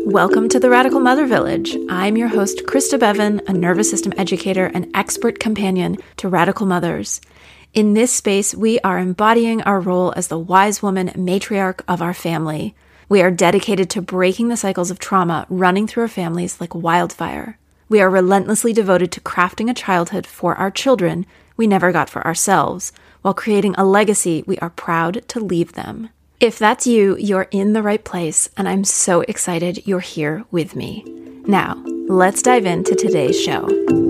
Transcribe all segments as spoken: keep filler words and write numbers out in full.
Welcome to the Radical Mother Village. I'm your host, Krista Bevan, a nervous system educator and expert companion to radical mothers. In this space, we are embodying our role as the wise woman matriarch of our family. We are dedicated to breaking the cycles of trauma running through our families like wildfire. We are relentlessly devoted to crafting a childhood for our children we never got for ourselves, while creating a legacy we are proud to leave them. If that's you, you're in the right place, and I'm so excited you're here with me. Now, let's dive into today's show.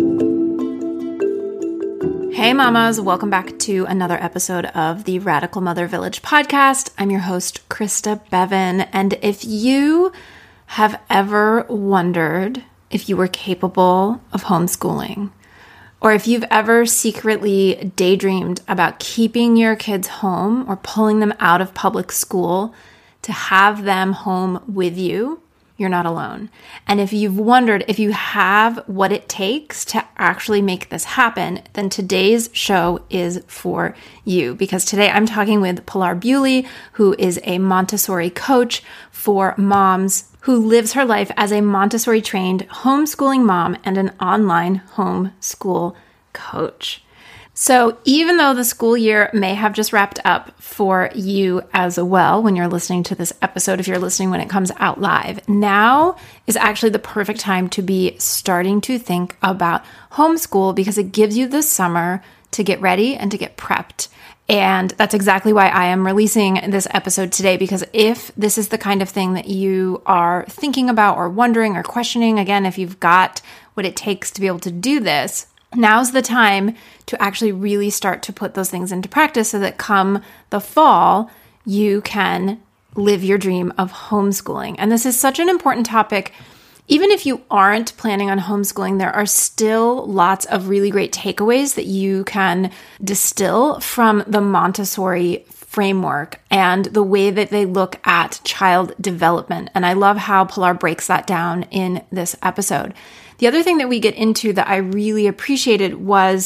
Hey mamas, welcome back to another episode of the Radical Mother Village podcast. I'm your host, Krista Bevan, and if you have ever wondered if you were capable of homeschooling, or if you've ever secretly daydreamed about keeping your kids home or pulling them out of public school to have them home with you, you're not alone. And if you've wondered if you have what it takes to actually make this happen, then today's show is for you. Because today I'm talking with Pilar Bewley, who is a Montessori coach for moms, who lives her life as a Montessori-trained homeschooling mom and an online homeschool coach. So even though the school year may have just wrapped up for you as well when you're listening to this episode, if you're listening when it comes out live, now is actually the perfect time to be starting to think about homeschool because it gives you the summer to get ready and to get prepped. And that's exactly why I am releasing this episode today, because if this is the kind of thing that you are thinking about or wondering or questioning, again, if you've got what it takes to be able to do this, now's the time to actually really start to put those things into practice so that come the fall, you can live your dream of homeschooling. And this is such an important topic. Even if you aren't planning on homeschooling, there are still lots of really great takeaways that you can distill from the Montessori framework and the way that they look at child development. And I love how Pilar breaks that down in this episode. The other thing that we get into that I really appreciated was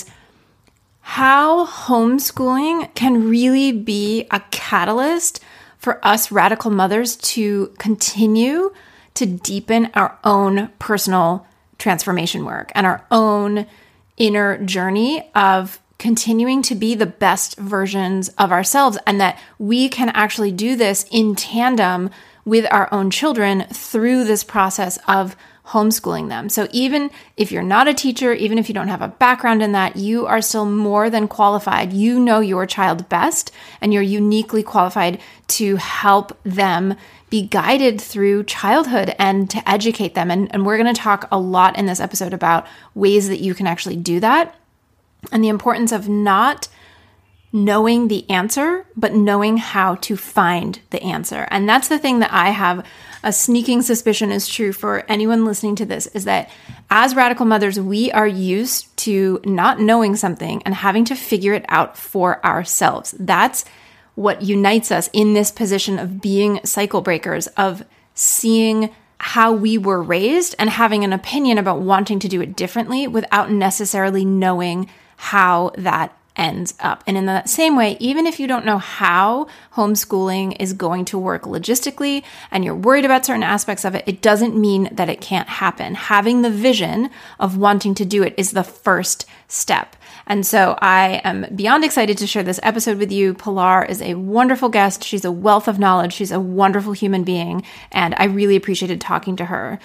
how homeschooling can really be a catalyst for us radical mothers to continue to deepen our own personal transformation work and our own inner journey of continuing to be the best versions of ourselves, and that we can actually do this in tandem with our own children through this process of homeschooling them. So even if you're not a teacher, even if you don't have a background in that, you are still more than qualified. You know your child best, and you're uniquely qualified to help them be guided through childhood and to educate them. And, and we're going to talk a lot in this episode about ways that you can actually do that and the importance of not knowing the answer, but knowing how to find the answer. And that's the thing that I have a sneaking suspicion is true for anyone listening to this, is that as radical mothers, we are used to not knowing something and having to figure it out for ourselves. That's what unites us in this position of being cycle breakers, of seeing how we were raised and having an opinion about wanting to do it differently without necessarily knowing how that ends up. And in the same way, even if you don't know how homeschooling is going to work logistically and you're worried about certain aspects of it, it doesn't mean that it can't happen. Having the vision of wanting to do it is the first step. And so I am beyond excited to share this episode with you. Pilar is a wonderful guest. She's a wealth of knowledge. She's a wonderful human being, and I really appreciated talking to her.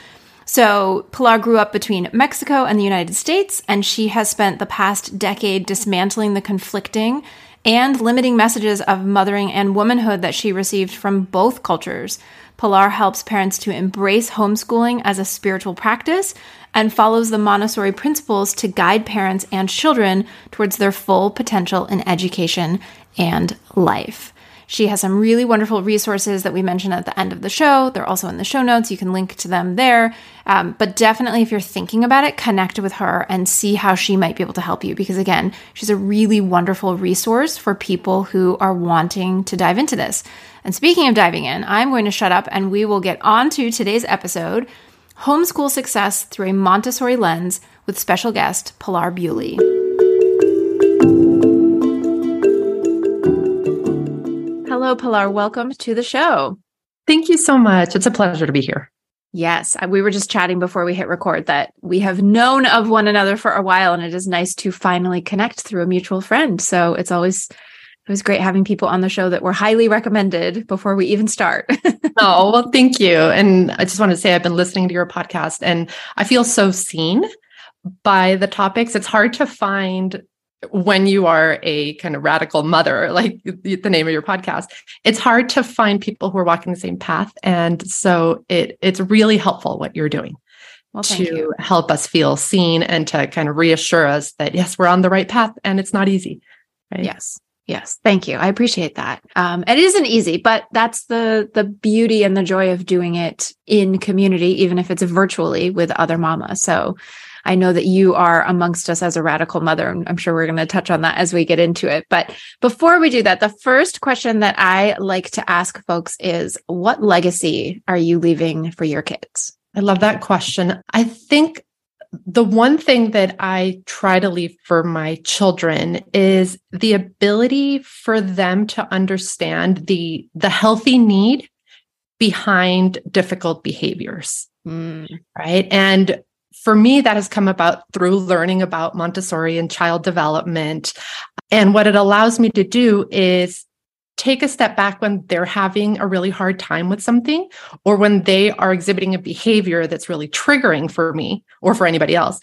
So Pilar grew up between Mexico and the United States, and she has spent the past decade dismantling the conflicting and limiting messages of mothering and womanhood that she received from both cultures. Pilar helps parents to embrace homeschooling as a spiritual practice and follows the Montessori principles to guide parents and children towards their full potential in education and life. She has some really wonderful resources that we mentioned at the end of the show. They're also in the show notes. You can link to them there. Um, but definitely, if you're thinking about it, connect with her and see how she might be able to help you. Because again, she's a really wonderful resource for people who are wanting to dive into this. And speaking of diving in, I'm going to shut up and we will get on to today's episode, Homeschool Success Through a Montessori Lens, with special guest Pilar Bewley. Hello, Pilar. Welcome to the show. Thank you so much. It's a pleasure to be here. Yes. We were just chatting before we hit record that we have known of one another for a while, and it is nice to finally connect through a mutual friend. So it's always, it was great having people on the show that were highly recommended before we even start. Oh, well, thank you. And I just want to say I've been listening to your podcast and I feel so seen by the topics. It's hard to find when you are a kind of radical mother, like the name of your podcast, it's hard to find people who are walking the same path. And so it it's really helpful what you're doing well, thank to you. help us feel seen and to kind of reassure us that, yes, we're on the right path and it's not easy. Right? Yes. Yes. Thank you. I appreciate that. Um, it isn't easy, but that's the the beauty and the joy of doing it in community, even if it's virtually with other mamas. So I know that you are amongst us as a radical mother, and I'm sure we're going to touch on that as we get into it. But before we do that, the first question that I like to ask folks is, what legacy are you leaving for your kids? I love that question. I think the one thing that I try to leave for my children is the ability for them to understand the, the healthy need behind difficult behaviors, mm. right? And for me, that has come about through learning about Montessori and child development. And what it allows me to do is take a step back when they're having a really hard time with something, or when they are exhibiting a behavior that's really triggering for me or for anybody else,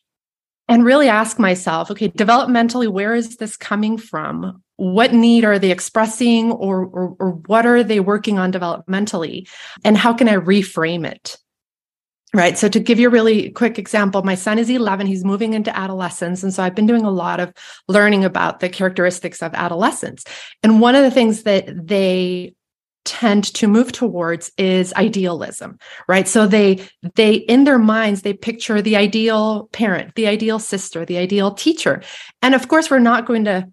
and really ask myself, okay, developmentally, where is this coming from? What need are they expressing, or, or, or what are they working on developmentally? And how can I reframe it? Right. So to give you a really quick example, my son is eleven, he's moving into adolescence. And so I've been doing a lot of learning about the characteristics of adolescence. And one of the things that they tend to move towards is idealism, right? So they, they, in their minds, they picture the ideal parent, the ideal sister, the ideal teacher. And of course, we're not going to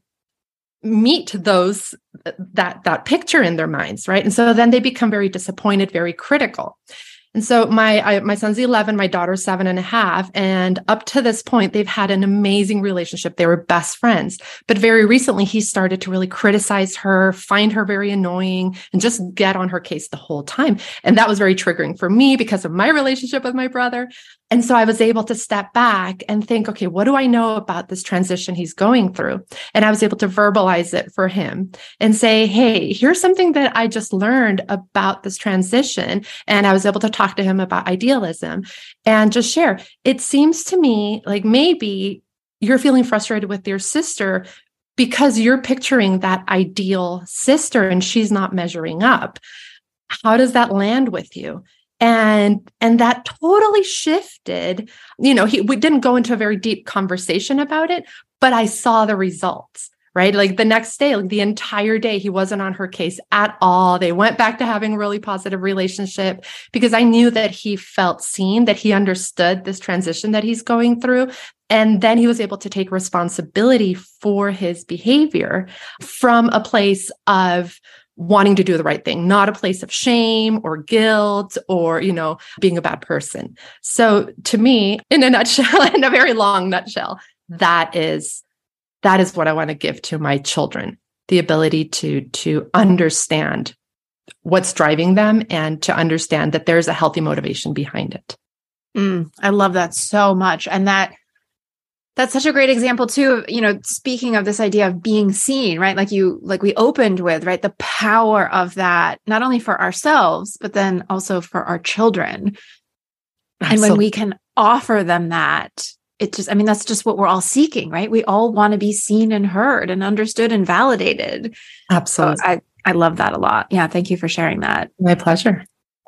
meet those, that, that picture in their minds, right? And so then they become very disappointed, very critical. And so my I, my son's eleven, my daughter's seven and a half. And up to this point, they've had an amazing relationship. They were best friends. But very recently, he started to really criticize her, find her very annoying, and just get on her case the whole time. And that was very triggering for me because of my relationship with my brother. And so I was able to step back and think, okay, what do I know about this transition he's going through? And I was able to verbalize it for him and say, hey, here's something that I just learned about this transition. And I was able to talk to him about idealism and just share. It seems to me like maybe you're feeling frustrated with your sister because you're picturing that ideal sister and she's not measuring up. How does that land with you? And, and that totally shifted, you know, he, we didn't go into a very deep conversation about it, but I saw the results, right? Like the next day, like the entire day, he wasn't on her case at all. They went back to having a really positive relationship because I knew that he felt seen, that he understood this transition that he's going through. And then he was able to take responsibility for his behavior from a place of wanting to do the right thing, not a place of shame or guilt or, you know, being a bad person. So to me, in a nutshell, in a very long nutshell, that is, that is what I want to give to my children, the ability to, to understand what's driving them and to understand that there's a healthy motivation behind it. Mm, I love that so much. And that That's such a great example too, of, you know, speaking of this idea of being seen, right? Like you, like we opened with, right? The power of that, not only for ourselves, but then also for our children. Absolutely. And when we can offer them that, it just, I mean, that's just what we're all seeking, right? We all want to be seen and heard and understood and validated. Absolutely. So I, I love that a lot. Yeah. Thank you for sharing that. My pleasure.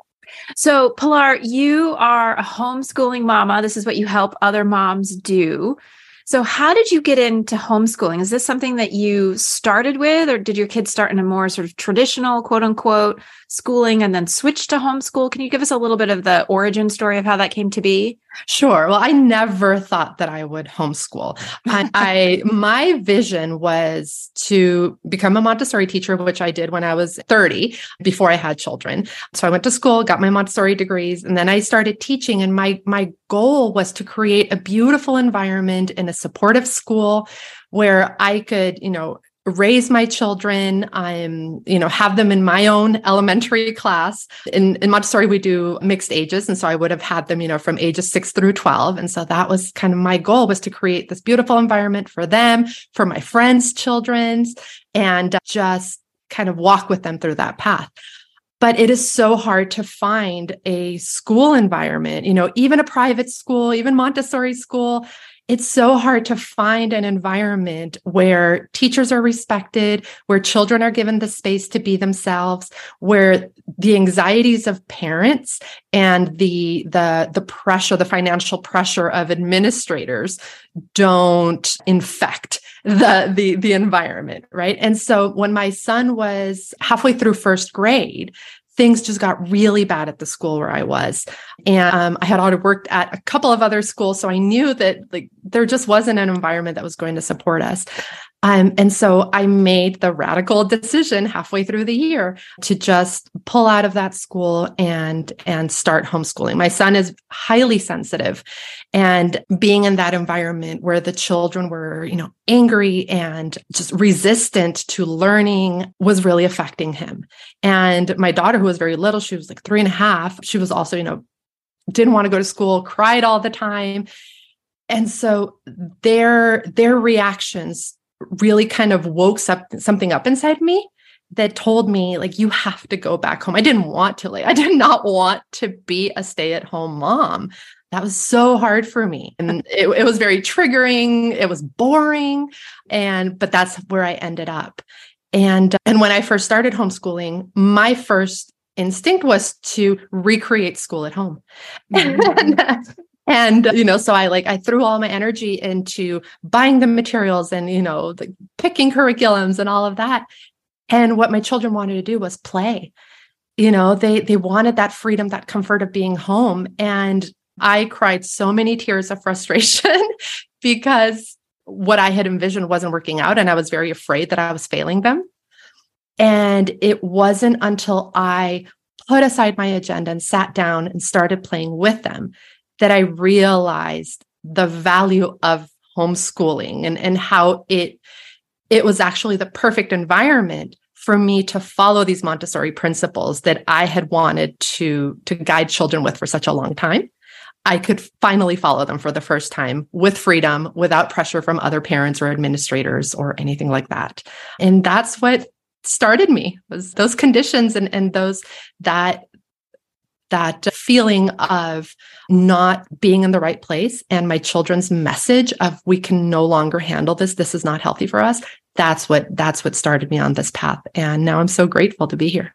So Pilar, you are a homeschooling mama. This is what you help other moms do. So how did you get into homeschooling? Is this something that you started with, or did your kids start in a more sort of traditional, quote unquote, schooling and then switch to homeschool? Can you give us a little bit of the origin story of how that came to be? Sure. Well, I never thought that I would homeschool. I, I my vision was to become a Montessori teacher, which I did when I was thirty, before I had children. So I went to school, got my Montessori degrees, and then I started teaching. And my my goal was to create a beautiful environment in a supportive school where I could, you know, raise my children. I'm, you know, have them in my own elementary class. In, in Montessori, we do mixed ages. And so I would have had them, you know, from ages six through twelve. And so that was kind of my goal, was to create this beautiful environment for them, for my friends' children's, and just kind of walk with them through that path. But it is so hard to find a school environment, you know, even a private school, even Montessori school. It's so hard to find an environment where teachers are respected, where children are given the space to be themselves, where the anxieties of parents and the the the pressure, the financial pressure of administrators don't infect the the the environment, right? And so when my son was halfway through first grade, things just got really bad at the school where I was. And um, I had already worked at a couple of other schools. So I knew that like there just wasn't an environment that was going to support us. Um, and so I made the radical decision halfway through the year to just pull out of that school and, and start homeschooling. My son is highly sensitive, and being in that environment where the children were, you know, angry and just resistant to learning was really affecting him. And my daughter, who was very little, she was like three and a half. She was also, you know, didn't want to go to school, cried all the time. And so their, their reactions really kind of woke up something up inside me that told me, like, you have to go back home. I didn't want to, like, I did not want to be a stay-at-home mom. That was so hard for me. And it, it was very triggering. It was boring. And, but that's where I ended up. And, and when I first started homeschooling, my first instinct was to recreate school at home. Mm-hmm. and, And, you know, so I like, I threw all my energy into buying the materials and, you know, the picking curriculums and all of that. And what my children wanted to do was play. You know, they, they wanted that freedom, that comfort of being home. And I cried so many tears of frustration because what I had envisioned wasn't working out. And I was very afraid that I was failing them. And it wasn't until I put aside my agenda and sat down and started playing with them that I realized the value of homeschooling and, and how it, it was actually the perfect environment for me to follow these Montessori principles that I had wanted to, to guide children with for such a long time. I could finally follow them for the first time with freedom, without pressure from other parents or administrators or anything like that. And that's what started me, was those conditions and, and those, that that feeling of not being in the right place, and my children's message of, we can no longer handle this. This is not healthy for us. That's what, that's what started me on this path. And now I'm so grateful to be here.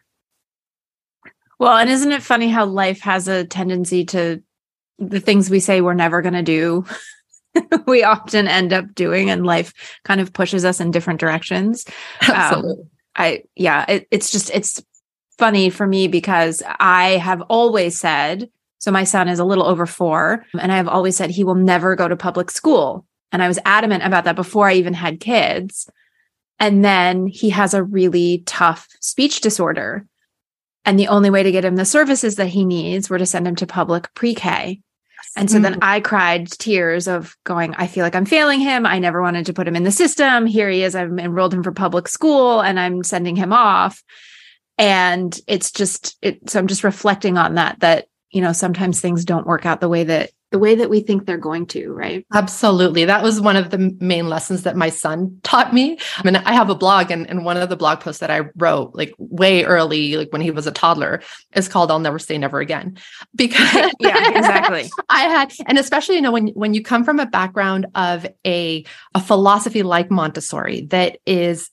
Well, and isn't it funny how life has a tendency to, the things we say we're never going to do, we often end up doing, and life kind of pushes us in different directions. Absolutely. Um, I, yeah, it, it's just, it's funny for me because I have always said, so my son is a little over four, and I have always said he will never go to public school. And I was adamant about that before I even had kids. And then he has a really tough speech disorder. And the only way to get him the services that he needs were to send him to public pre-K. And so then I cried tears of going, I feel like I'm failing him. I never wanted to put him in the system. Here he is. I've enrolled him for public school and I'm sending him off. And it's just, it, so I'm just reflecting on that, that, you know, sometimes things don't work out the way that, the way that we think they're going to, right? Absolutely. That was one of the main lessons that my son taught me. I mean, I have a blog, and, and one of the blog posts that I wrote like way early, like when he was a toddler, is called "I'll Never Say Never Again." Because yeah, exactly. I had, and especially, you know, when, when you come from a background of a, a philosophy like Montessori that is,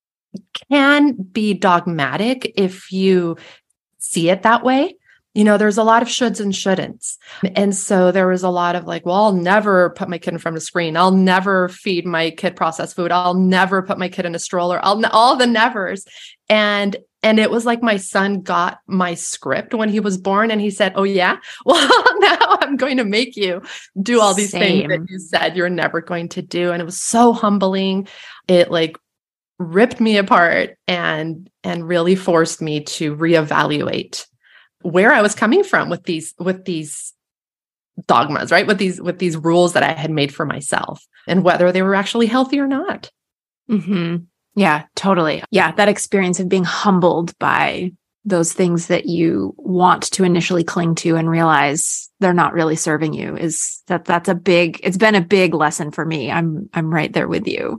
can be dogmatic if you see it that way. You know, there's a lot of shoulds and shouldn'ts. And so there was a lot of like, well, I'll never put my kid in front of a screen. I'll never feed my kid processed food. I'll never put my kid in a stroller. I'll all the nevers. And, and it was like my son got my script when he was born, and he said, oh yeah, well, now I'm going to make you do all these Same. things that you said you're never going to do. And it was so humbling. It like ripped me apart and, and really forced me to reevaluate where I was coming from with these, with these dogmas, right? With these, with these rules that I had made for myself, and whether they were actually healthy or not. Mm-hmm. Yeah, totally. Yeah, that experience of being humbled by those things that you want to initially cling to and realize they're not really serving you is that that's a big, it's been a big lesson for me. I'm, I'm right there with you.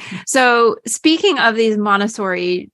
So speaking of these Montessori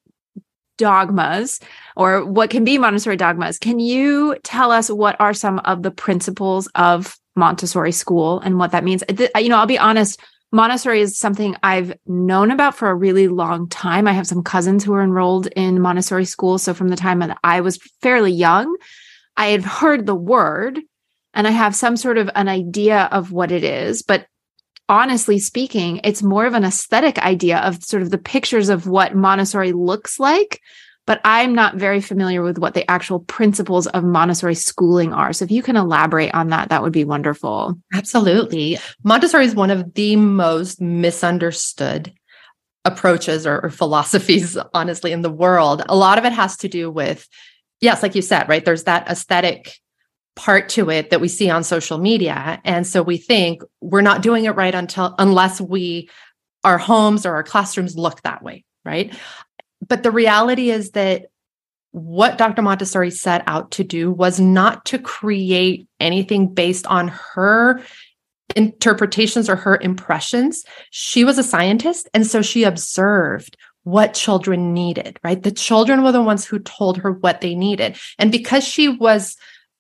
dogmas or what can be Montessori dogmas, can you tell us what are some of the principles of Montessori school and what that means? You know, I'll be honest, Montessori is something I've known about for a really long time. I have some cousins who are enrolled in Montessori school. So from the time that I was fairly young, I had heard the word and I have some sort of an idea of what it is. But honestly speaking, it's more of an aesthetic idea of sort of the pictures of what Montessori looks like. But I'm not very familiar with what the actual principles of Montessori schooling are. So if you can elaborate on that, that would be wonderful. Absolutely. Montessori is one of the most misunderstood approaches or, or philosophies, honestly, in the world. A lot of it has to do with, yes, like you said, right? There's that aesthetic part to it that we see on social media. And so we think we're not doing it right until unless we, our homes or our classrooms look that way, right? But the reality is that what Doctor Montessori set out to do was not to create anything based on her interpretations or her impressions. She was a scientist, and so she observed what children needed, right? The children were the ones who told her what they needed. And because she was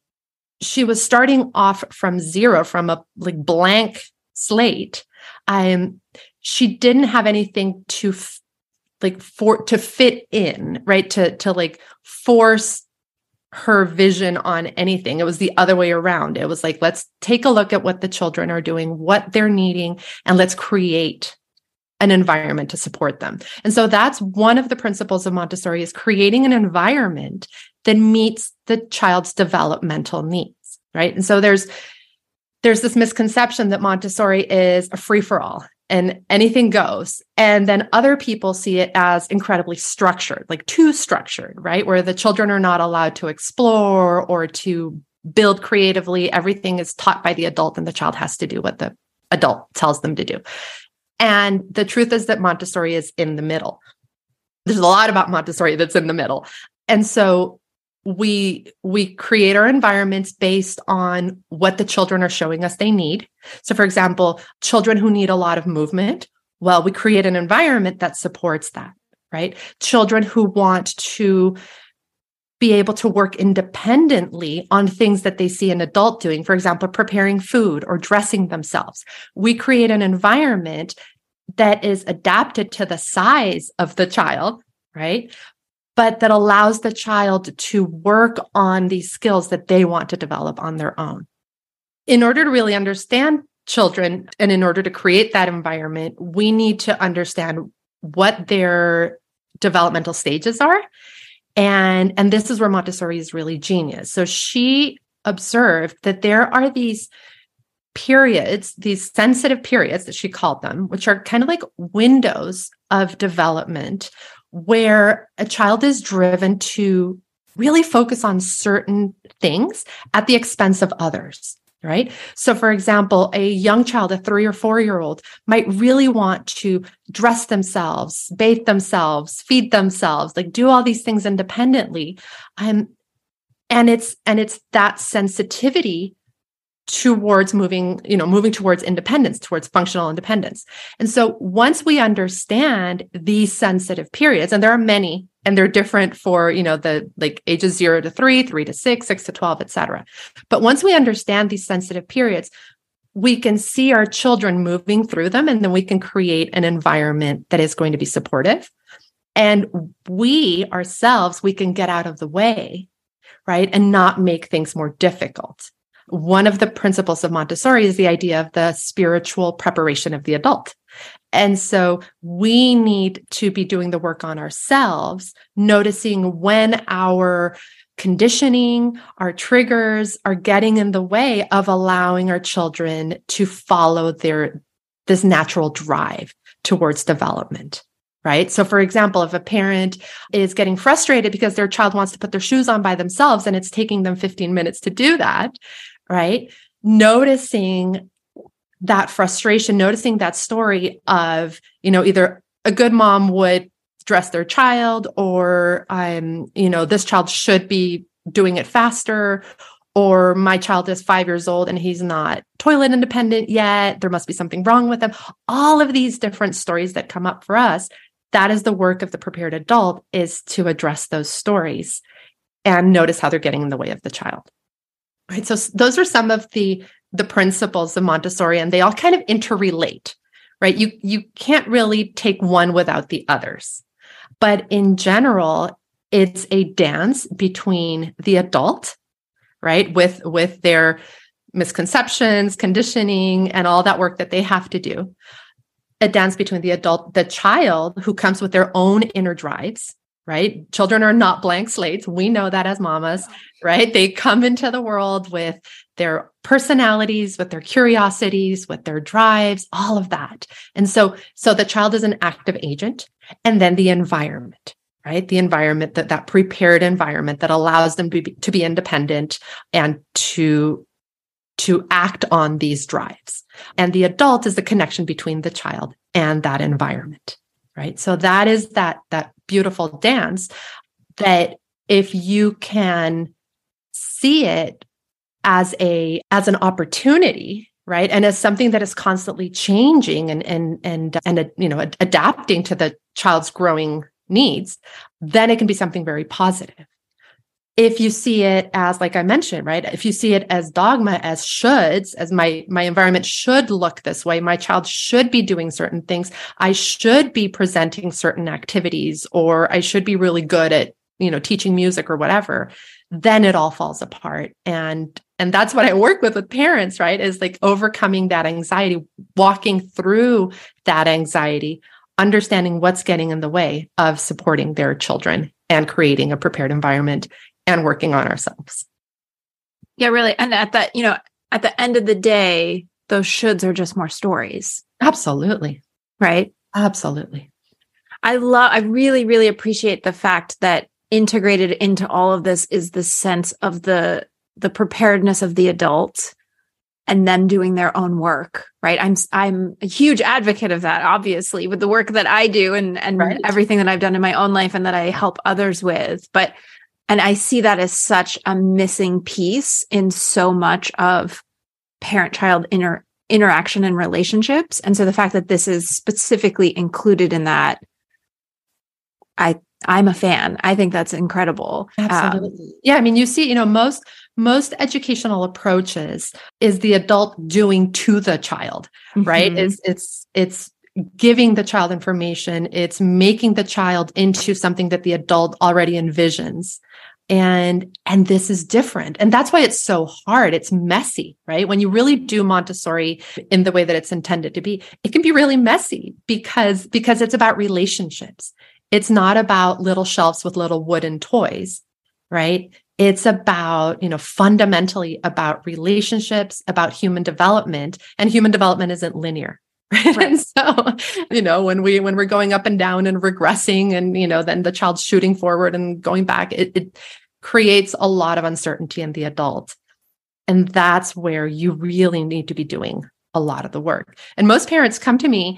she was starting off from zero, from a like blank slate, um, she didn't have anything to f- like for to fit in, right? To to like force her vision on anything. It was the other way around. It was like, let's take a look at what the children are doing, what they're needing, and let's create an environment to support them. And so that's one of the principles of Montessori, is creating an environment that meets the child's developmental needs, right? And so there's there's this misconception that Montessori is a free-for-all and anything goes. And then other people see it as incredibly structured, like too structured, right? Where the children are not allowed to explore or to build creatively. Everything is taught by the adult and the child has to do what the adult tells them to do. And the truth is that Montessori is in the middle. There's a lot about Montessori that's in the middle. And so we we create our environments based on what the children are showing us they need. So for example, children who need a lot of movement, well, we create an environment that supports that, right? Children who want to be able to work independently on things that they see an adult doing, for example, preparing food or dressing themselves. We create an environment that is adapted to the size of the child, right? But that allows the child to work on these skills that they want to develop on their own. In order to really understand children and in order to create that environment, we need to understand what their developmental stages are. And, and this is where Montessori is really genius. So she observed that there are these periods, these sensitive periods that she called them, which are kind of like windows of development where a child is driven to really focus on certain things at the expense of others, right? So for example, a young child, a three or four-year-old might really want to dress themselves, bathe themselves, feed themselves, like do all these things independently. Um, and it's, and it's that sensitivity towards moving, you know, moving towards independence, towards functional independence. And so once we understand these sensitive periods, and there are many, and they're different for, you know, the like ages zero to three, three to six, six to twelve, et cetera. But once we understand these sensitive periods, we can see our children moving through them, and then we can create an environment that is going to be supportive. And we ourselves, we can get out of the way, right? And not make things more difficult. One of the principles of Montessori is the idea of the spiritual preparation of the adult. And so we need to be doing the work on ourselves, noticing when our conditioning, our triggers are getting in the way of allowing our children to follow their this natural drive towards development. Right? So for example, if a parent is getting frustrated because their child wants to put their shoes on by themselves and it's taking them fifteen minutes to do that, right? Noticing that frustration, noticing that story of, you know, either a good mom would dress their child, or I'm, you know, this child should be doing it faster, or my child is five years old and he's not toilet independent yet. There must be something wrong with him. All of these different stories that come up for us, that is the work of the prepared adult, is to address those stories and notice how they're getting in the way of the child. Right. So those are some of the, the principles of Montessori, and they all kind of interrelate, right? You, you can't really take one without the others. But in general, it's a dance between the adult, right? With, with their misconceptions, conditioning, and all that work that they have to do. A dance between the adult, the child, who comes with their own inner drives, right? Children are not blank slates. We know that as mamas, right? They come into the world with their personalities, with their curiosities, with their drives, all of that. And so, so the child is an active agent, and then the environment, right? The environment, that, that prepared environment that allows them to be, to be independent and to, to act on these drives. And the adult is the connection between the child and that environment, right? So that is that, that beautiful dance that, if you can see it as a, as an opportunity, right? And as something that is constantly changing and, and, and, and, you know, adapting to the child's growing needs, then it can be something very positive. If you see it as, like I mentioned, right? If you see it as dogma, as shoulds, as my, my environment should look this way, my child should be doing certain things, I should be presenting certain activities, or I should be really good at, you know, teaching music or whatever, then it all falls apart. And, and that's what I work with with parents, right? Is like overcoming that anxiety, walking through that anxiety, understanding what's getting in the way of supporting their children and creating a prepared environment and working on ourselves. Yeah, really. And at that, you know, at the end of the day, those shoulds are just more stories. Absolutely. Right? Absolutely. I love, I really, really appreciate the fact that integrated into all of this is the sense of the, the preparedness of the adult and them doing their own work, right? I'm, I'm a huge advocate of that, obviously, with the work that I do and, and right. everything that I've done in my own life and that I help others with. But And I see that as such a missing piece in so much of parent-child inter- interaction and relationships. And so the fact that this is specifically included in that, I, I'm a fan. I think that's incredible. Absolutely. Um, yeah. I mean, you see, you know, most, most educational approaches is the adult doing to the child, mm-hmm. right? It's, it's, it's, giving the child information, it's making the child into something that the adult already envisions. And, and this is different. And that's why it's so hard. It's messy, right? When you really do Montessori in the way that it's intended to be, it can be really messy because, because it's about relationships. It's not about little shelves with little wooden toys, right? It's about, you know, fundamentally about relationships, about human development, and human development isn't linear. Right. And so, you know, when we, when we're going up and down and regressing and, you know, then the child's shooting forward and going back, it, it creates a lot of uncertainty in the adult. And that's where you really need to be doing a lot of the work. And most parents come to me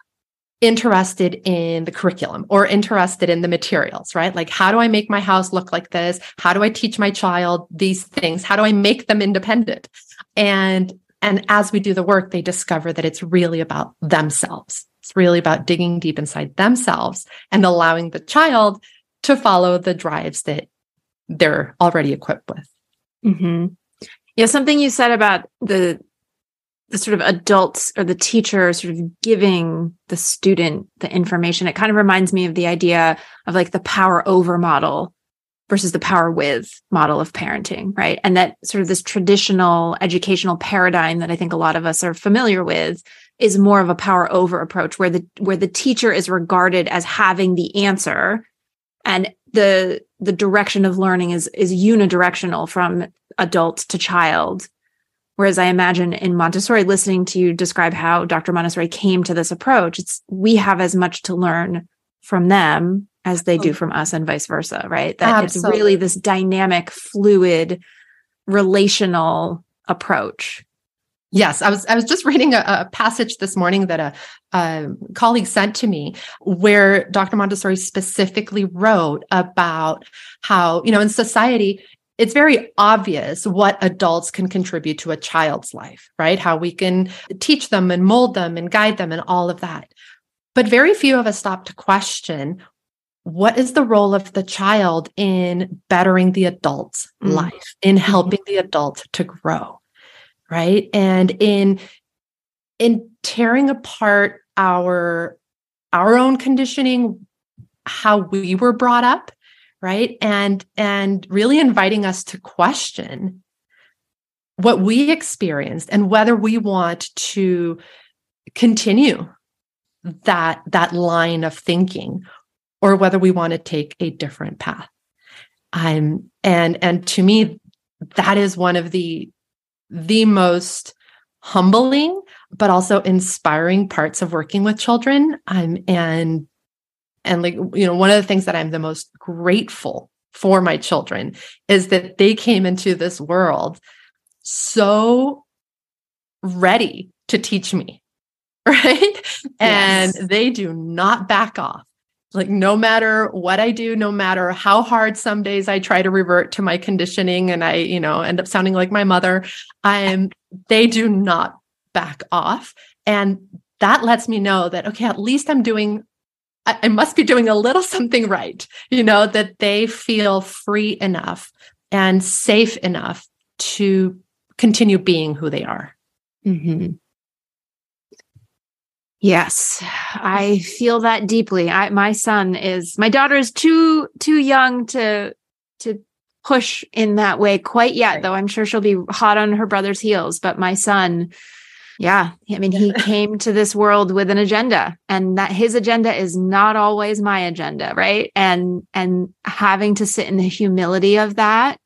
interested in the curriculum or interested in the materials, right? Like, how do I make my house look like this? How do I teach my child these things? How do I make them independent? And And as we do the work, they discover that it's really about themselves. It's really about digging deep inside themselves and allowing the child to follow the drives that they're already equipped with. Mm-hmm. Yeah, something you said about the the sort of adults or the teacher sort of giving the student the information. It kind of reminds me of the idea of like the power over model versus the power with model of parenting, right? And that sort of this traditional educational paradigm that I think a lot of us are familiar with is more of a power over approach where the where the teacher is regarded as having the answer and the the direction of learning is is unidirectional from adult to child. Whereas I imagine in Montessori, listening to you describe how Doctor Montessori came to this approach, it's we have as much to learn from them as they do from us and vice versa, right? That Absolutely. It's really this dynamic, fluid, relational approach. Yes, I was I was just reading a, a passage this morning that a, a colleague sent to me where Doctor Montessori specifically wrote about how, you know, in society, it's very obvious what adults can contribute to a child's life, right? How we can teach them and mold them and guide them and all of that. But very few of us stop to question, what is the role of the child in bettering the adult's mm. life, in helping mm-hmm. the adult to grow? Right. And in, in tearing apart our, our own conditioning, how we were brought up, right. And, and really inviting us to question what we experienced and whether we want to continue that, that line of thinking or whether we want to take a different path. Um, and, and to me, that is one of the the most humbling, but also inspiring parts of working with children. Um, and, and like, you know, one of the things that I'm the most grateful for my children is that they came into this world so ready to teach me, right? Yes. And they do not back off. Like, no matter what I do, no matter how hard some days I try to revert to my conditioning and I, you know, end up sounding like my mother, I'm, they do not back off. And that lets me know that, okay, at least I'm doing, I, I must be doing a little something right, you know, that they feel free enough and safe enough to continue being who they are. Mm-hmm. Yes, I feel that deeply. I, my son is, my daughter is too, too young to, to push in that way quite yet, right. Though I'm sure she'll be hot on her brother's heels. But my son, yeah, I mean, he came to this world with an agenda, and that his agenda is not always my agenda. Right. And, and having to sit in the humility of that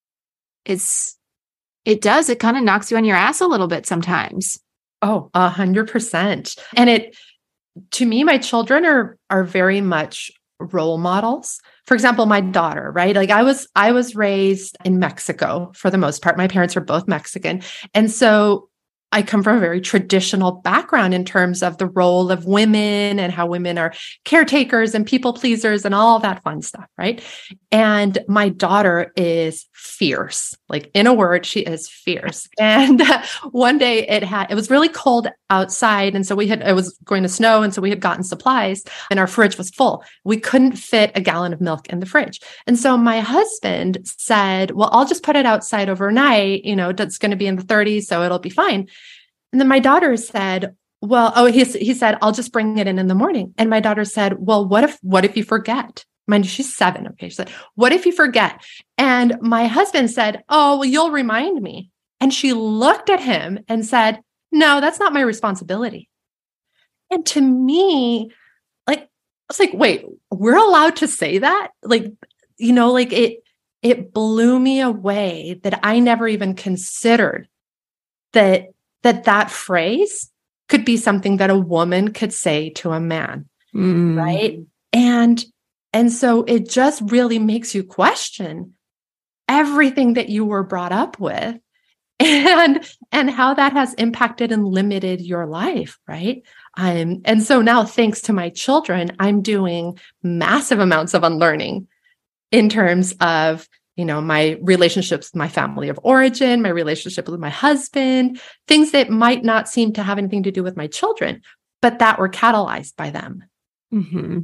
is, it does, it kind of knocks you on your ass a little bit sometimes. Oh, a hundred percent. And it, to me, my children are, are very much role models. For example, my daughter, right? Like I was, I was raised in Mexico for the most part. My parents are both Mexican. And so I come from a very traditional background in terms of the role of women and how women are caretakers and people pleasers and all that fun stuff, right? And my daughter is fierce. Like, in a word, she is fierce. And uh, one day it had, it was really cold outside. And so we had, it was going to snow. And so we had gotten supplies and our fridge was full. We couldn't fit a gallon of milk in the fridge. And so my husband said, well, I'll just put it outside overnight. You know, it's going to be in the thirties, so it'll be fine. And then my daughter said, well, oh, he, he said, I'll just bring it in in the morning. And my daughter said, well, what if, what if you forget? Mind you, she's seven. Okay. She said, what if you forget? And my husband said, oh, well, you'll remind me. And she looked at him and said, no, that's not my responsibility. And to me, like, I was like, wait, we're allowed to say that? Like, you know, like it, it blew me away that I never even considered that, that that phrase could be something that a woman could say to a man. Mm. Right. And And so it just really makes you question everything that you were brought up with and, and how that has impacted and limited your life, right? Um, and so now, thanks to my children, I'm doing massive amounts of unlearning in terms of, you know, my relationships with my family of origin, my relationship with my husband, things that might not seem to have anything to do with my children, but that were catalyzed by them. Mm-hmm.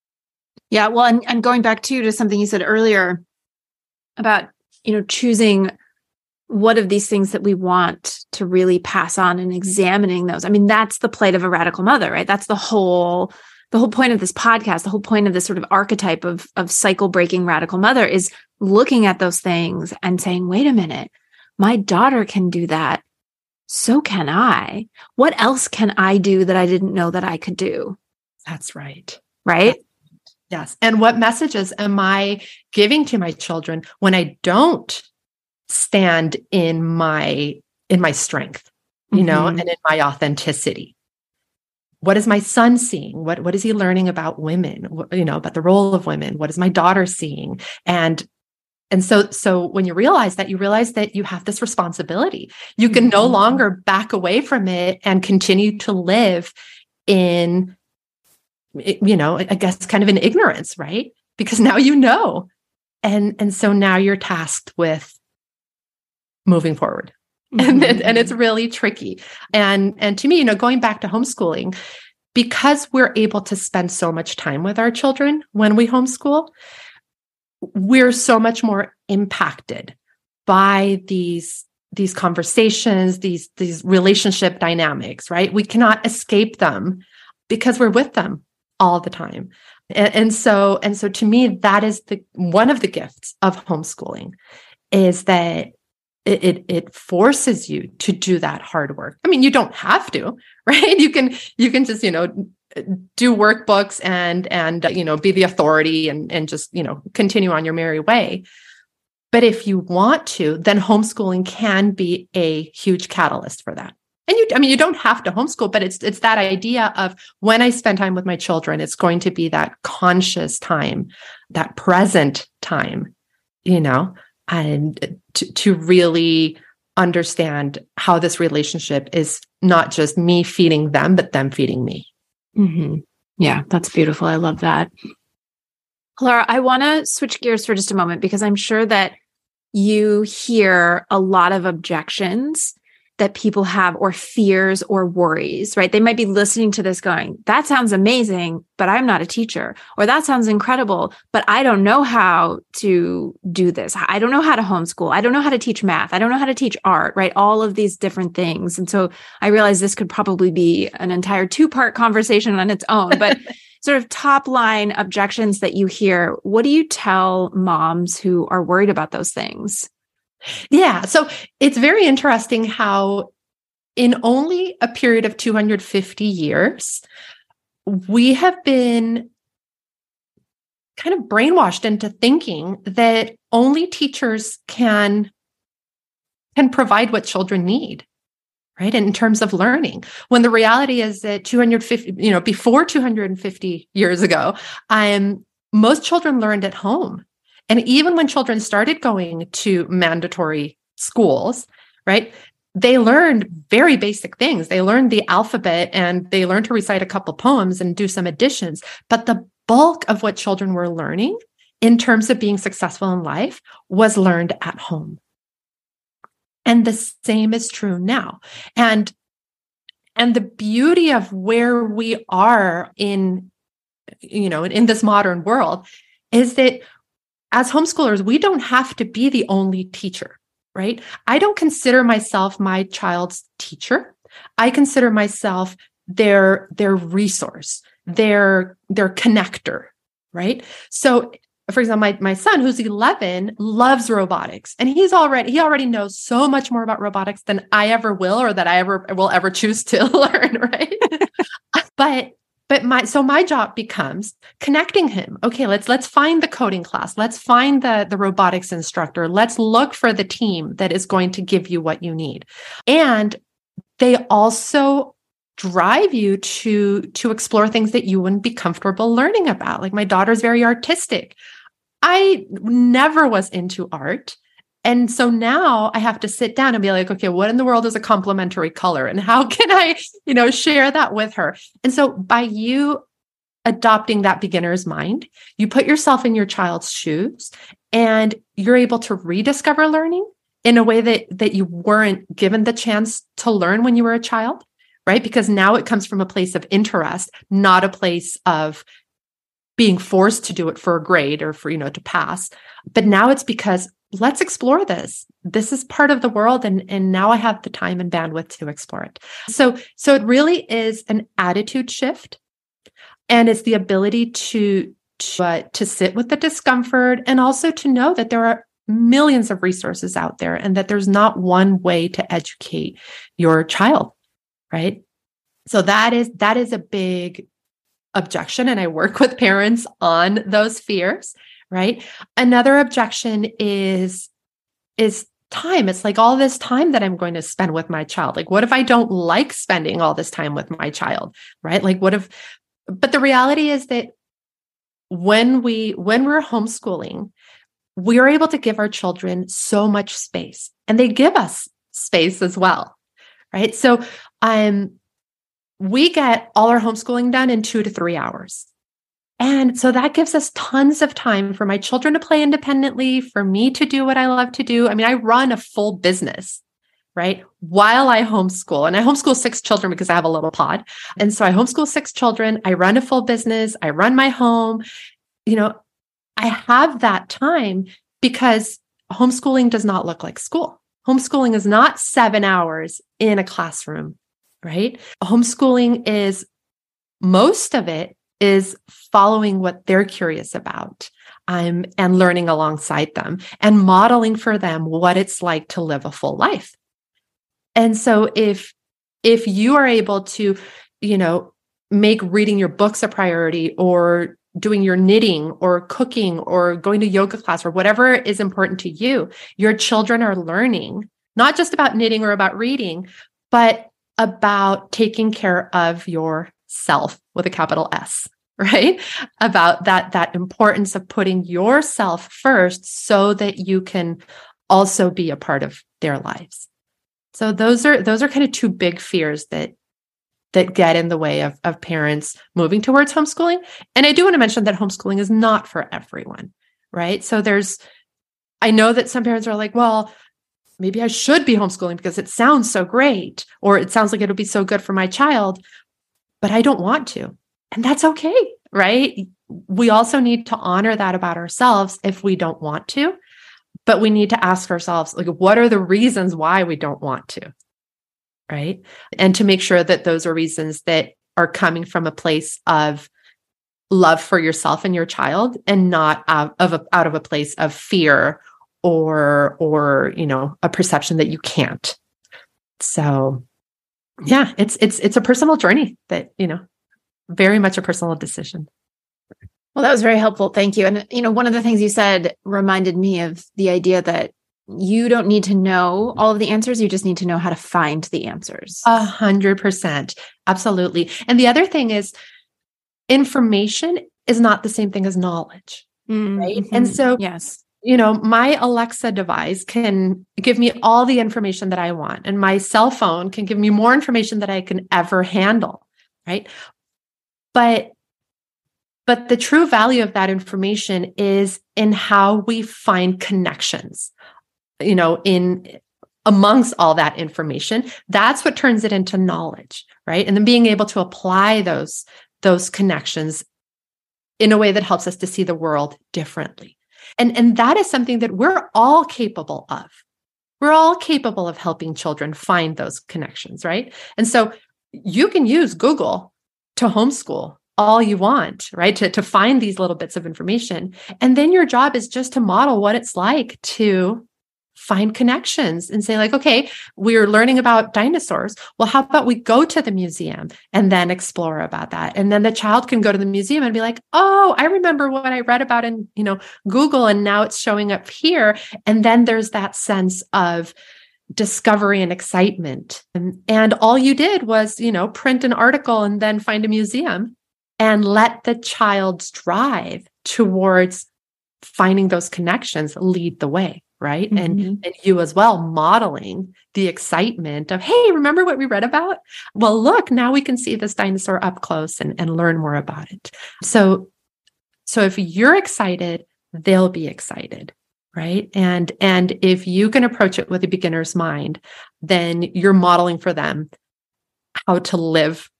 Yeah. Well, and, and going back too to something you said earlier about, you know, choosing what of these things that we want to really pass on and examining those. I mean, that's the plight of a radical mother, right? That's the whole, the whole point of this podcast, the whole point of this sort of archetype of, of cycle breaking radical mother is looking at those things and saying, wait a minute, my daughter can do that. So can I. What else can I do that I didn't know that I could do? That's right. Right? Yes. And what messages am I giving to my children when I don't stand in my, in my strength, you mm-hmm. know, and in my authenticity? What is my son seeing? What, what is he learning about women, what, you know, about the role of women? What is my daughter seeing? And And so, so when you realize that, you realize that you have this responsibility. You can no longer back away from it and continue to live in, you know, I guess kind of in ignorance, right? Because now you know. And, and so now you're tasked with moving forward. Mm-hmm. And, it, and it's really tricky. And, and to me, you know, going back to homeschooling, because we're able to spend so much time with our children when we homeschool, we're so much more impacted by these, these conversations, these, these relationship dynamics, right? We cannot escape them because we're with them all the time. And, and so, and so to me, that is the, one of the gifts of homeschooling is that it, it, it forces you to do that hard work. I mean, you don't have to, right? You can, you can just, you know, do workbooks and, and, you know, be the authority and, and just, you know, continue on your merry way. But if you want to, then homeschooling can be a huge catalyst for that. And you, I mean, you don't have to homeschool, but it's, it's that idea of when I spend time with my children, it's going to be that conscious time, that present time, you know, and to, to really understand how this relationship is not just me feeding them, but them feeding me. Mm-hmm. Yeah, that's beautiful. I love that. Laura, I want to switch gears for just a moment because I'm sure that you hear a lot of objections that people have or fears or worries, right? They might be listening to this going, that sounds amazing, but I'm not a teacher. Or that sounds incredible, but I don't know how to do this. I don't know how to homeschool. I don't know how to teach math. I don't know how to teach art, right? All of these different things. And so I realize this could probably be an entire two-part conversation on its own, but sort of top line objections that you hear, what do you tell moms who are worried about those things? Yeah. So it's very interesting how in only a period of two hundred fifty years, we have been kind of brainwashed into thinking that only teachers can, can provide what children need, right? And in terms of learning, when the reality is that two hundred fifty, you know, before two hundred fifty years ago, um, most children learned at home. And even when children started going to mandatory schools, right, they learned very basic things. They learned the alphabet and they learned to recite a couple poems and do some additions. But the bulk of what children were learning in terms of being successful in life was learned at home. And the same is true now. And, and the beauty of where we are in, you know, in this modern world is that as homeschoolers, we don't have to be the only teacher, right? I don't consider myself my child's teacher. I consider myself their, their resource, their, their connector, right? So, for example, my, my son, who's eleven, loves robotics, and he's already, he already knows so much more about robotics than I ever will, or that I ever will ever choose to learn, right? but But my, so my job becomes connecting him. Okay, let's, let's find the coding class. Let's find the, the robotics instructor. Let's look for the team that is going to give you what you need. And they also drive you to, to explore things that you wouldn't be comfortable learning about. Like my daughter's very artistic. I never was into art. And so now I have to sit down and be like, okay, what in the world is a complementary color? And how can I, you know, share that with her? And so by you adopting that beginner's mind, you put yourself in your child's shoes and you're able to rediscover learning in a way that, that you weren't given the chance to learn when you were a child, right? Because now it comes from a place of interest, not a place of being forced to do it for a grade or for, you know, to pass. But now it's because let's explore this. This is part of the world. And, and now I have the time and bandwidth to explore it. So, so it really is an attitude shift. And it's the ability to, to, uh, to sit with the discomfort and also to know that there are millions of resources out there and that there's not one way to educate your child, right? So that is, that is a big objection. And I work with parents on those fears. Right. Another objection is, is time. It's like all this time that I'm going to spend with my child. Like, what if I don't like spending all this time with my child? Right. Like, what if, but the reality is that when we, when we're homeschooling, we are able to give our children so much space, and they give us space as well, right? So um, we get all our homeschooling done in two to three hours. And so that gives us tons of time for my children to play independently, for me to do what I love to do. I mean, I run a full business, right? While I homeschool, and I homeschool six children because I have a little pod. And so I homeschool six children. I run a full business. I run my home. You know, I have that time because homeschooling does not look like school. Homeschooling is not seven hours in a classroom, right? Homeschooling is, most of it is following what they're curious about, um, and learning alongside them and modeling for them what it's like to live a full life. And so if, if you are able to, you know, make reading your books a priority, or doing your knitting or cooking or going to yoga class or whatever is important to you, your children are learning not just about knitting or about reading, but about taking care of yourself with a capital S, right? About that, that importance of putting yourself first so that you can also be a part of their lives. So those are, those are kind of two big fears that that get in the way of, of parents moving towards homeschooling. And I do want to mention that homeschooling is not for everyone, right? So there's, I know that some parents are like, well, maybe I should be homeschooling because it sounds so great, or it sounds like it'll be so good for my child, but I don't want to. And that's okay, right? We also need to honor that about ourselves if we don't want to, but we need to ask ourselves, like, what are the reasons why we don't want to? Right. And to make sure that those are reasons that are coming from a place of love for yourself and your child, and not out of a, out of a place of fear or, or, you know, a perception that you can't. So yeah, it's, it's, it's a personal journey that, you know, very much a personal decision. Well, that was very helpful. Thank you. And, you know, one of the things you said reminded me of the idea that you don't need to know all of the answers. You just need to know how to find the answers. A hundred percent. Absolutely. And the other thing is, information is not the same thing as knowledge, mm-hmm. right? And so, yes, you know, my Alexa device can give me all the information that I want, and my cell phone can give me more information than I can ever handle, right? But But the true value of that information is in how we find connections, you know, in amongst all that information. That's what turns it into knowledge, right? And then being able to apply those, those connections in a way that helps us to see the world differently. And, and that is something that we're all capable of. We're all capable of helping children find those connections, right? And so you can use Google to homeschool all you want, right? To, to find these little bits of information. And then your job is just to model what it's like to find connections and say, like, okay, we're learning about dinosaurs. Well, how about we go to the museum and then explore about that? And then the child can go to the museum and be like, oh, I remember what I read about in, you know, Google, and now it's showing up here. And then there's that sense of discovery and excitement. And, and all you did was, you know, print an article and then find a museum, and let the child's drive towards finding those connections lead the way, right? Mm-hmm. And, and you as well, modeling the excitement of, hey, remember what we read about? Well, look, now we can see this dinosaur up close and, and learn more about it. So, so if you're excited, they'll be excited, right? And, and if you can approach it with a beginner's mind, then you're modeling for them how to live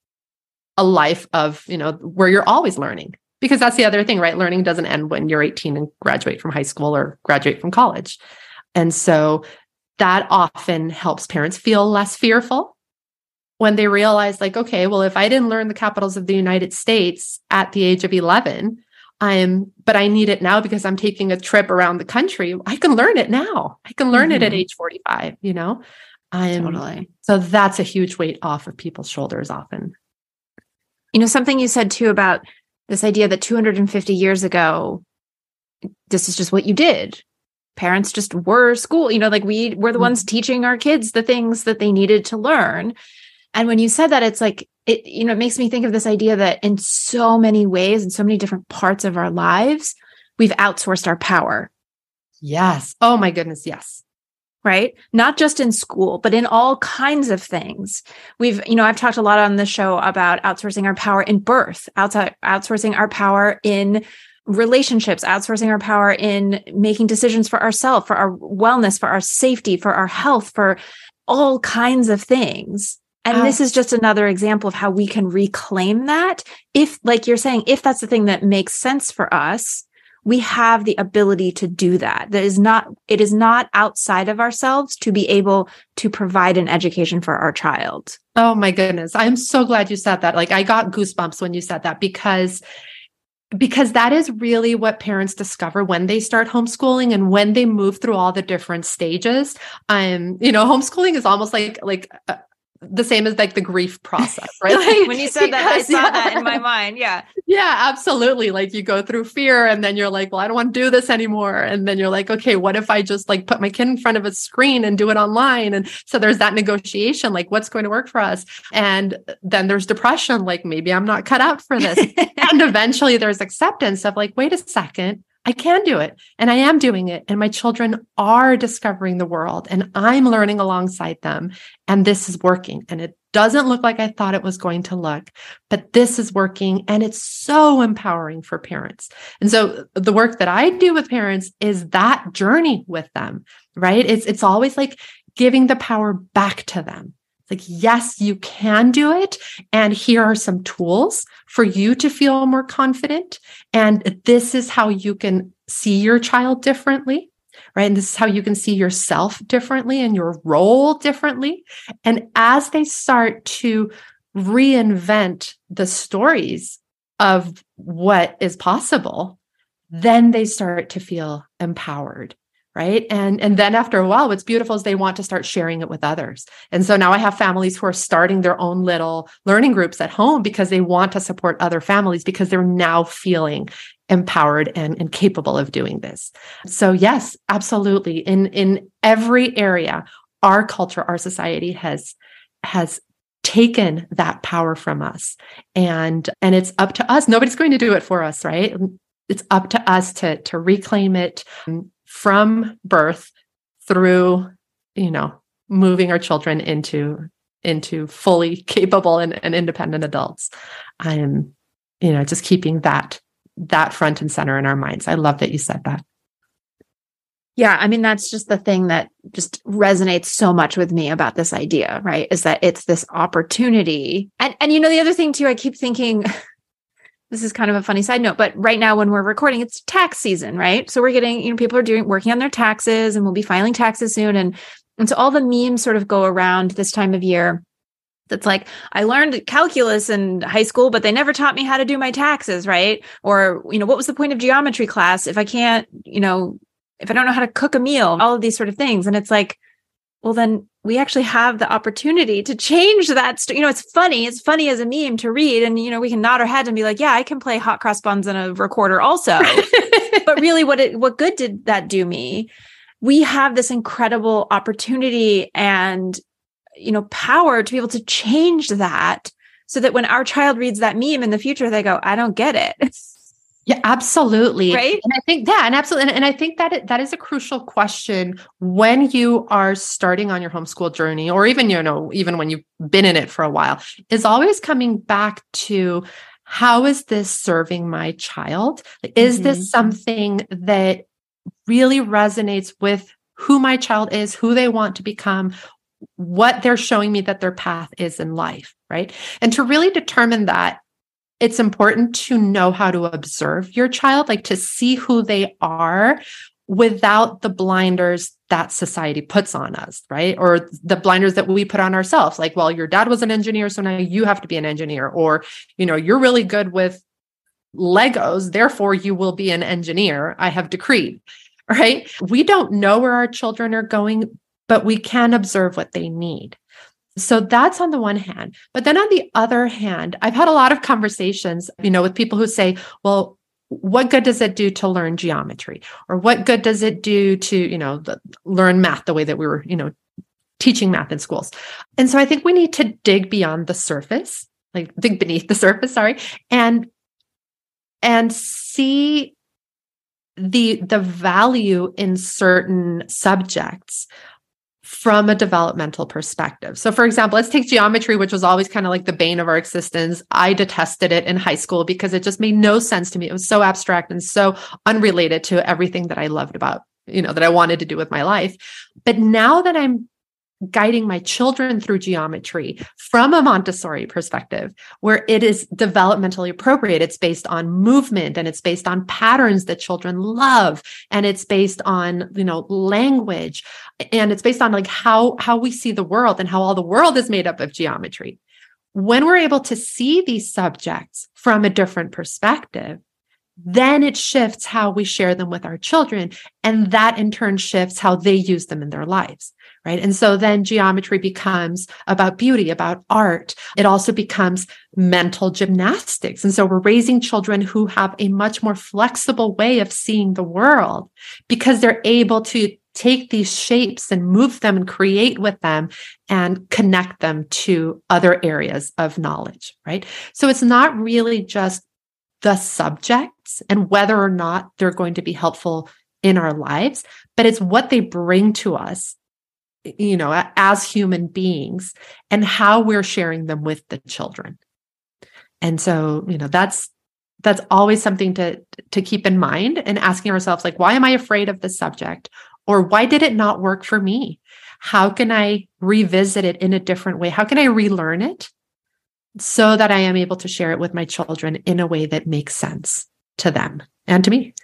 a life of, you know, where you're always learning, because that's the other thing, right? Learning doesn't end when you're eighteen and graduate from high school or graduate from college. And so that often helps parents feel less fearful when they realize, like, okay, well, if I didn't learn the capitals of the United States at the age of eleven, I'm, but I need it now because I'm taking a trip around the country, I can learn it now. I can learn mm-hmm. it at age forty-five, you know? I'm, totally. So that's a huge weight off of people's shoulders often. You know, something you said too about this idea that two hundred fifty years ago, this is just what you did. Parents just were school, you know, like we were the ones teaching our kids the things that they needed to learn. And when you said that, it's like, it, you know, it makes me think of this idea that in so many ways, in so many different parts of our lives, we've outsourced our power. Yes. Oh my goodness. Yes. Right? Not just in school, but in all kinds of things. We've, you know, I've talked a lot on the show about outsourcing our power in birth, outside, outsourcing our power in relationships, outsourcing our power in making decisions for ourselves, for our wellness, for our safety, for our health, for all kinds of things. And this is just another example of how we can reclaim that. If, like you're saying, if that's the thing that makes sense for us, we have the ability to do that. That is not, it is not outside of ourselves to be able to provide an education for our child. Oh my goodness. I'm so glad you said that. Like I got goosebumps when you said that because Because that is really what parents discover when they start homeschooling and when they move through all the different stages. Um, you know, homeschooling is almost like, like, uh, the same as like the grief process, right? Like, when you said that, I saw yeah. that in my mind. Yeah. Yeah, absolutely. Like you go through fear and then you're like, well, I don't want to do this anymore. And then you're like, okay, what if I just like put my kid in front of a screen and do it online? And so there's that negotiation, like what's going to work for us? And then there's depression, like maybe I'm not cut out for this. And eventually there's acceptance of like, wait a second, I can do it. And I am doing it. And my children are discovering the world and I'm learning alongside them. And this is working. And it doesn't look like I thought it was going to look, but this is working. And it's so empowering for parents. And so the work that I do with parents is that journey with them, right? It's, it's always like giving the power back to them. Like, yes, you can do it. And here are some tools for you to feel more confident. And this is how you can see your child differently, right? And this is how you can see yourself differently and your role differently. And as they start to reinvent the stories of what is possible, then they start to feel empowered. Right. And, and then after a while, what's beautiful is they want to start sharing it with others. And so now I have families who are starting their own little learning groups at home because they want to support other families because they're now feeling empowered and, and capable of doing this. So yes, absolutely. In, in every area, our culture, our society has, has taken that power from us. And, and it's up to us. Nobody's going to do it for us, right? It's up to us to, to reclaim it from birth through, you know, moving our children into, into fully capable and, and independent adults. I'm, you know, just keeping that, that front and center in our minds. I love that you said that. Yeah. I mean, that's just the thing that just resonates so much with me about this idea, right? Is that it's this opportunity. And, and, you know, the other thing too, I keep thinking, this is kind of a funny side note, but right now when we're recording, it's tax season, right? So we're getting, you know, people are doing, working on their taxes and we'll be filing taxes soon. And, and so all the memes sort of go around this time of year. That's like, I learned calculus in high school, but they never taught me how to do my taxes, right? Or, you know, what was the point of geometry class if I can't, you know, if I don't know how to cook a meal, all of these sort of things. And it's like, well, then we actually have the opportunity to change that. St- you know, it's funny. It's funny as a meme to read. And, you know, we can nod our head and be like, yeah, I can play hot cross buns in a recorder also. But really, what it, what good did that do me? We have this incredible opportunity and, you know, power to be able to change that so that when our child reads that meme in the future, they go, I don't get it. Yeah, absolutely. Right. And I think, yeah, and absolutely. And, and I think that it, that is a crucial question when you are starting on your homeschool journey, or even, you know, even when you've been in it for a while, is always coming back to, how is this serving my child? Is mm-hmm. this something that really resonates with who my child is, who they want to become, what they're showing me that their path is in life, right? And to really determine that, it's important to know how to observe your child, like to see who they are without the blinders that society puts on us, right? Or the blinders that we put on ourselves. Like, well, your dad was an engineer, so now you have to be an engineer. Or, you know, you're really good with Legos, therefore you will be an engineer. I have decreed, right? We don't know where our children are going, but we can observe what they need. So that's on the one hand. But then on the other hand, I've had a lot of conversations, you know, with people who say, well, what good does it do to learn geometry? Or what good does it do to, you know, the, learn math the way that we were, you know, teaching math in schools? And so I think we need to dig beyond the surface, like dig beneath the surface, sorry, and, and see, the the value in certain subjects from a developmental perspective. So for example, let's take geometry, which was always kind of like the bane of our existence. I detested it in high school because it just made no sense to me. It was so abstract and so unrelated to everything that I loved about, you know, that I wanted to do with my life. But now that I'm guiding my children through geometry from a Montessori perspective, where it is developmentally appropriate. It's based on movement and it's based on patterns that children love. And it's based on, you know, language. And it's based on like how, how we see the world and how all the world is made up of geometry. When we're able to see these subjects from a different perspective, then it shifts how we share them with our children. And that in turn shifts how they use them in their lives. Right. And so then geometry becomes about beauty, about art. It also becomes mental gymnastics. And so we're raising children who have a much more flexible way of seeing the world because they're able to take these shapes and move them and create with them and connect them to other areas of knowledge. Right. So it's not really just the subjects and whether or not they're going to be helpful in our lives, but it's what they bring to us, you know, as human beings and how we're sharing them with the children. And so, you know, that's, that's always something to, to keep in mind and asking ourselves, like, why am I afraid of this subject? Or why did it not work for me? How can I revisit it in a different way? How can I relearn it so that I am able to share it with my children in a way that makes sense to them and to me?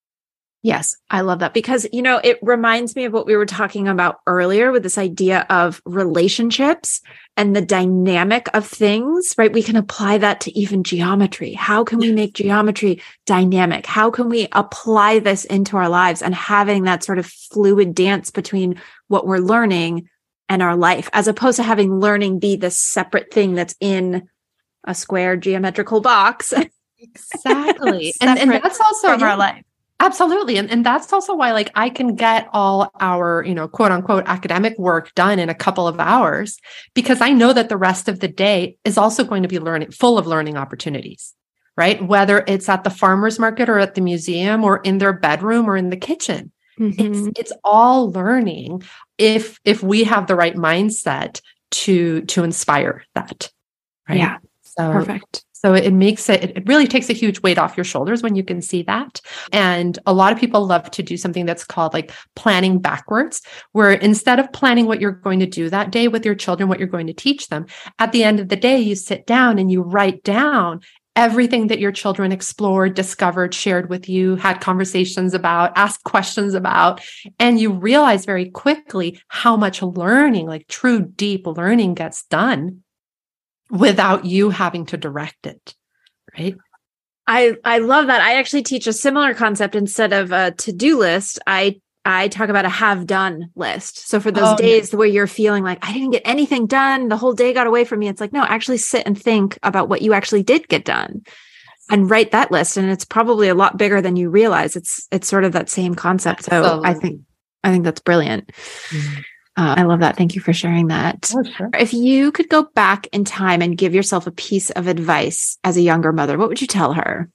Yes, I love that because, you know, it reminds me of what we were talking about earlier with this idea of relationships and the dynamic of things, right? We can apply that to even geometry. How can we make geometry dynamic? How can we apply this into our lives and having that sort of fluid dance between what we're learning and our life, as opposed to having learning be this separate thing that's in a square geometrical box. Exactly. and, and that's also from yeah, our life. Absolutely. And, and that's also why, like, I can get all our, you know, quote unquote, academic work done in a couple of hours because I know that the rest of the day is also going to be learning, full of learning opportunities, right? Whether it's at the farmer's market or at the museum or in their bedroom or in the kitchen. Mm-hmm. It's, it's all learning if, if we have the right mindset to, to inspire that. Right. Yeah. So, perfect. So it makes it, it really takes a huge weight off your shoulders when you can see that. And a lot of people love to do something that's called like planning backwards, where instead of planning what you're going to do that day with your children, what you're going to teach them, at the end of the day, you sit down and you write down everything that your children explored, discovered, shared with you, had conversations about, asked questions about, and you realize very quickly how much learning, like true deep learning, gets done without you having to direct it, right? I, I love that. I actually teach a similar concept. Instead of a to-do list, I I talk about a have-done list. So for those oh, days where you're feeling like, I didn't get anything done, the whole day got away from me, it's like, no, actually sit and think about what you actually did get done and write that list. And it's probably a lot bigger than you realize. It's it's sort of that same concept. So Absolutely. I think I think that's brilliant. Mm-hmm. Uh, I love that. Thank you for sharing that. Oh, sure. If you could go back in time and give yourself a piece of advice as a younger mother, what would you tell her?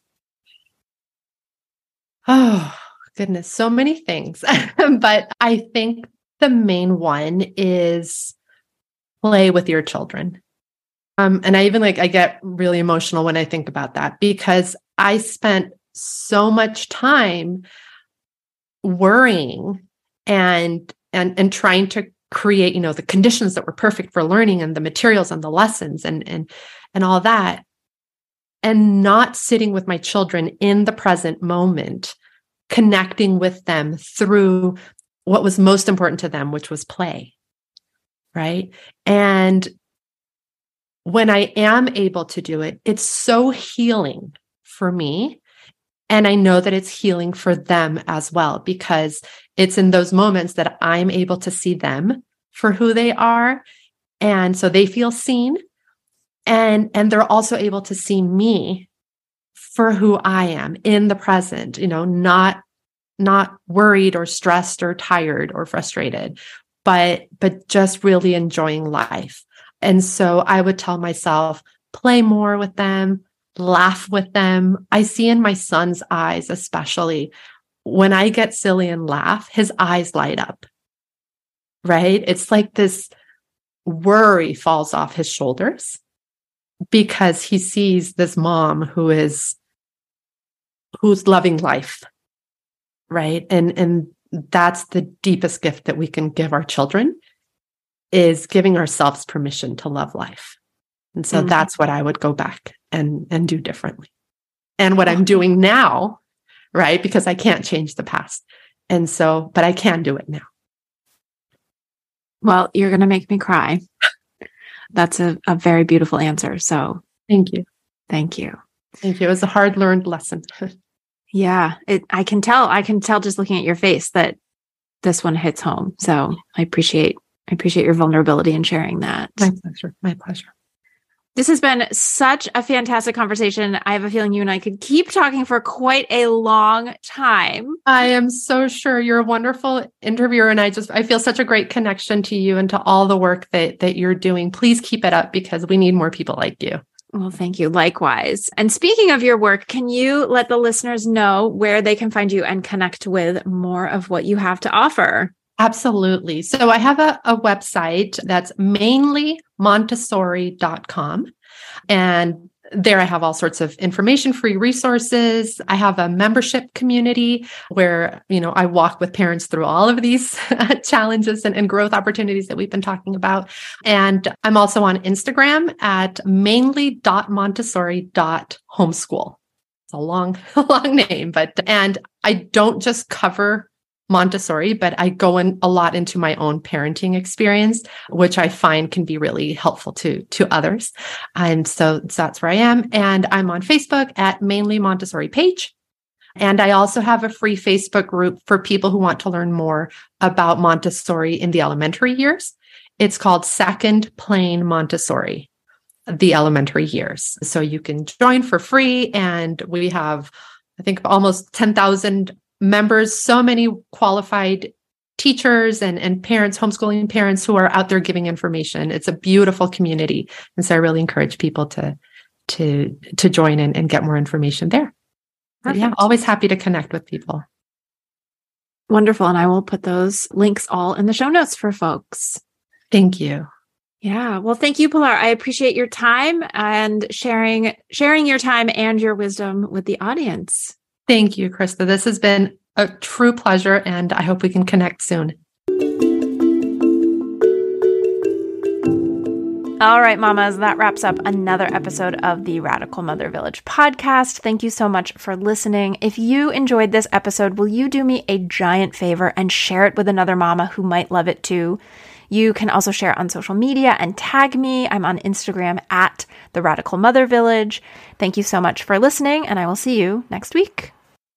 Oh, goodness. So many things. But I think the main one is play with your children. Um, and I even like, I get really emotional when I think about that because I spent so much time worrying and and and trying to create, you know, the conditions that were perfect for learning and the materials and the lessons and and and all that, and not sitting with my children in the present moment, connecting with them through what was most important to them, which was play, right? And when I am able to do it, it's so healing for me. And I know that it's healing for them as well, because it's in those moments that I'm able to see them for who they are. And so they feel seen. And, and they're also able to see me for who I am in the present, you know, not, not worried or stressed or tired or frustrated, but, but just really enjoying life. And so I would tell myself, play more with them, laugh with them. I see in my son's eyes, especially when I get silly and laugh, his eyes light up, right? It's like this worry falls off his shoulders because he sees this mom who is, who's loving life, right? And, and that's the deepest gift that we can give our children, is giving ourselves permission to love life. And so mm-hmm. that's what I would go back and, and do differently. And what I'm doing now, right? Because I can't change the past. And so, but I can do it now. Well, you're going to make me cry. That's a, a very beautiful answer. So thank you. Thank you. Thank you. It was a hard learned lesson. Yeah, it, I can tell, I can tell just looking at your face that this one hits home. So I appreciate, I appreciate your vulnerability in sharing that. My pleasure. My pleasure. This has been such a fantastic conversation. I have a feeling you and I could keep talking for quite a long time. I am so sure. You're a wonderful interviewer. And I just, I feel such a great connection to you and to all the work that, that you're doing. Please keep it up because we need more people like you. Well, thank you. Likewise. And speaking of your work, can you let the listeners know where they can find you and connect with more of what you have to offer? Absolutely. So I have a, a website that's mainly montessori dot com. And there I have all sorts of information, free resources. I have a membership community where, you know, I walk with parents through all of these challenges and, and growth opportunities that we've been talking about. And I'm also on Instagram at mainly dot montessori dot homeschool. It's a long, long name, but, and I don't just cover Montessori, but I go in a lot into my own parenting experience, which I find can be really helpful to, to others. And so, so that's where I am. And I'm on Facebook at Mainly Montessori page. And I also have a free Facebook group for people who want to learn more about Montessori in the elementary years. It's called Second Plane Montessori, the elementary years. So you can join for free. And we have, I think, almost ten thousand members, so many qualified teachers and, and parents, homeschooling parents who are out there giving information. It's a beautiful community. And so I really encourage people to, to, to join in and get more information there. But yeah, always happy to connect with people. Wonderful. And I will put those links all in the show notes for folks. Thank you. Yeah. Well, thank you, Pilar. I appreciate your time and sharing, sharing your time and your wisdom with the audience. Thank you, Krista. This has been a true pleasure, and I hope we can connect soon. All right, mamas, that wraps up another episode of the Radical Mother Village podcast. Thank you so much for listening. If you enjoyed this episode, will you do me a giant favor and share it with another mama who might love it too? You can also share it on social media and tag me. I'm on Instagram at the Radical Mother Village. Thank you so much for listening, and I will see you next week.